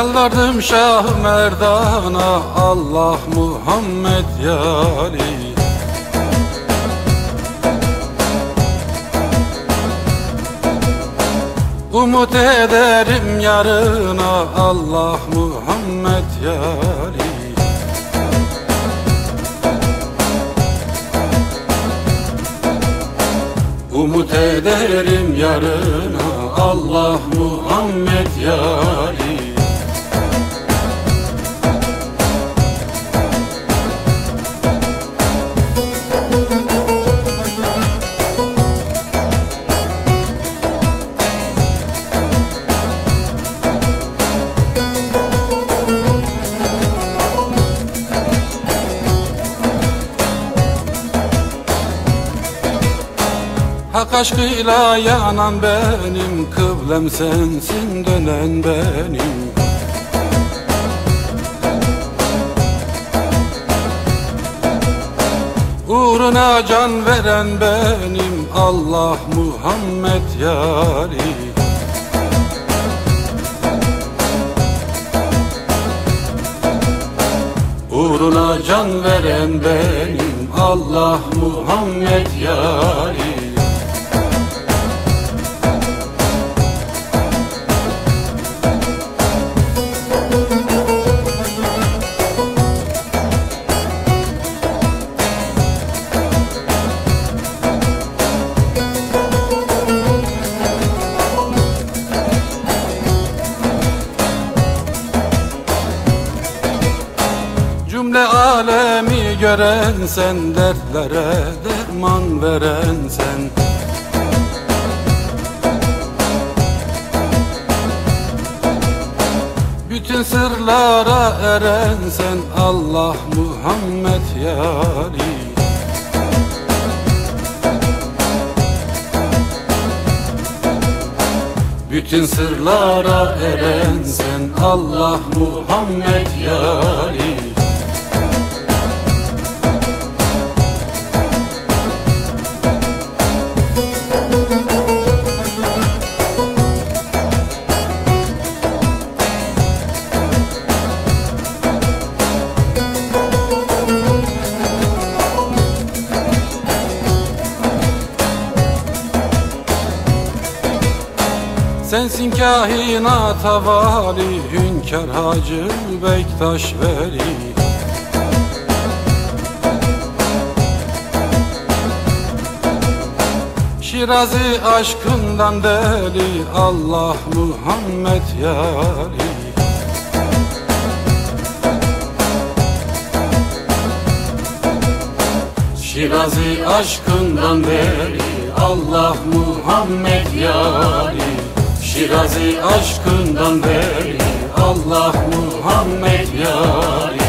Yalvardım Şah Merdan'a, Allah Muhammed yari. Umut ederim yarına, Allah Muhammed yari. Umut ederim yarına, Allah Muhammed yari. Hak aşkıyla yanan benim, kıblem sensin dönen benim. Uğruna can veren benim, Allah Muhammed yari. Uğruna can veren benim, Allah Muhammed yari. Cümle alemi gören sen, dertlere derman veren sen. Bütün sırlara eren sen, Allah Muhammed yari. Bütün sırlara eren sen, Allah Muhammed yari. Sensin kainata vali, hünkâr Hacı Bektaş Veli. Şirazi aşkından deli, Allah Muhammed yari. Şirazi aşkından deli, Allah Muhammed yari. Şirazi aşkından beri, Allah Muhammed yari.